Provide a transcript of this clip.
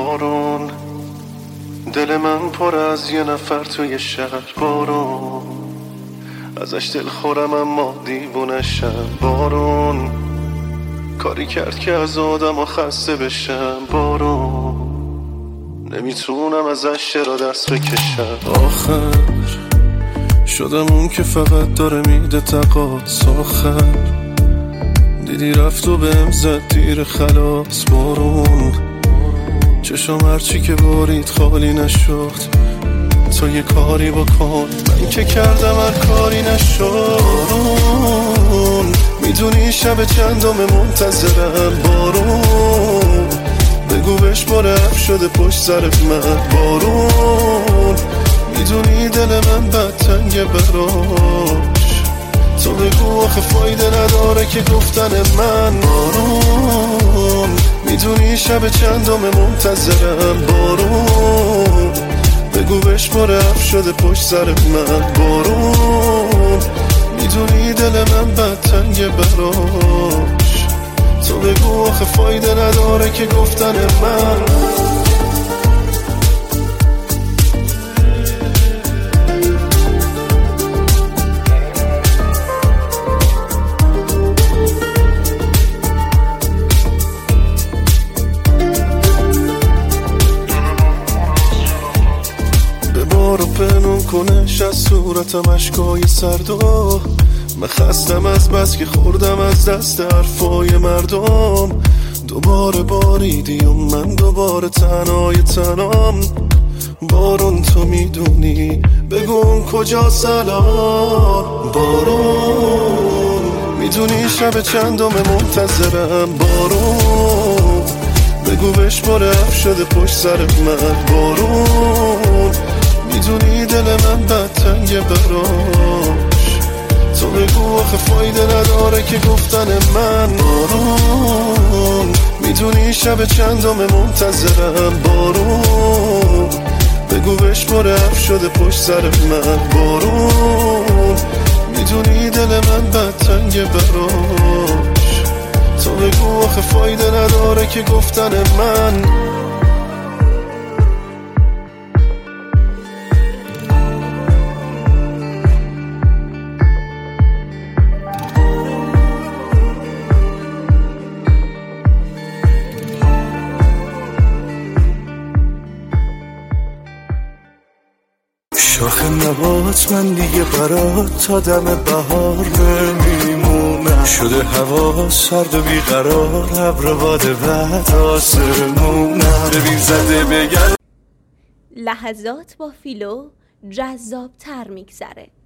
بارون، دل من پر از یه نفر توی شهر. بارون ازش دل خورم اما دیوونشم. بارون کاری کرد که از آدم خسته بشم. بارون نمیتونم ازش چرا دست بکشم. آخر شدم اون که فقط داره میده تقاص. آخر دیدی رفت و بهم زد تیر خلاص. بارون چشم هرچی که بارید خالی نشد. تو یه کاری بکن، من که کردم هر کاری نشد. بارون میدونی شب چندم منتظرم. بارون بگو بهش بارف شده پشت سرت من. بارون میدونی دل من بد تنگه براش. تو بگو آخه فایده نداره که گفتن من. بارون میدونی شب چندم منتظرم. بارون بگو بهش بارف شده پشت سرت من. بارون میدونی دل من بد تنگه براش. تو بگو آخه فایده نداره که گفتن من. بارو پنون کنش از صورتم اشکای سردو. من خستم از بس که خوردم از دست حرفای مردم. دوباره باریدی و من دوباره تنهای تنام. بارون تو میدونی بگو اون کجا سلام. بارون میدونی شب چندم منتظرم. بارون بگو بهش بارف شده پشت سرت من. بارون میدونی دل من بد تنگه براش. تو بگو آخه فایده نداره که گفتن من. بارون میدونی شب چندم منتظرم. بارون بگو بهش بارف شده پشت سرت من. بارون میدونی دل من بد تنگه براش. تو بگو آخه فایده نداره که گفتن من. شاخ نبات من دیگه برات تا دم بهار نمیمونم. شده هوا سرد و بیقرار، ابر باد بعد آسمونم. ببین زده بگرد لحظات با فیلو جذاب تر میگذره.